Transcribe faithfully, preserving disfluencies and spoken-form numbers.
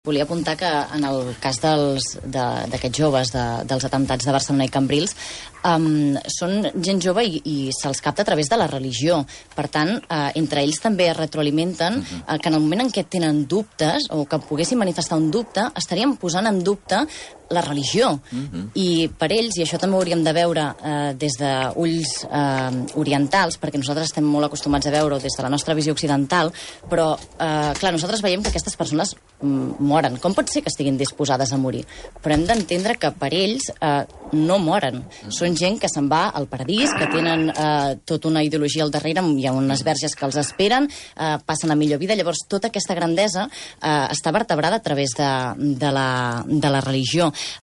Volia apuntar que en el cas dels, d'aquests joves de, dels atemptats de Barcelona i Cambrils um, són gent jove i, i se'ls capta a través de la religió. Per tant, uh, entre ells també es retroalimenten uh, que en el moment en què tenen dubtes o que poguessin manifestar un dubte, estaríem posant en dubte la religió. Uh-huh. I per ells, i això també ho hauríem de veure eh, des d'ulls eh, orientals, perquè nosaltres estem molt acostumats a veure-ho des de la nostra visió occidental, però, eh, clar, nosaltres veiem que aquestes persones mm, moren. Com pot ser que estiguin disposades a morir? Però hem d'entendre que per ells eh, no moren. Uh-huh. Són gent que se'n va al paradís, que tenen eh, tota una ideologia al darrere, hi ha unes verges que els esperen, eh, passen a millor vida. Llavors, tota aquesta grandesa eh, està vertebrada a través de, de, la, de la religió.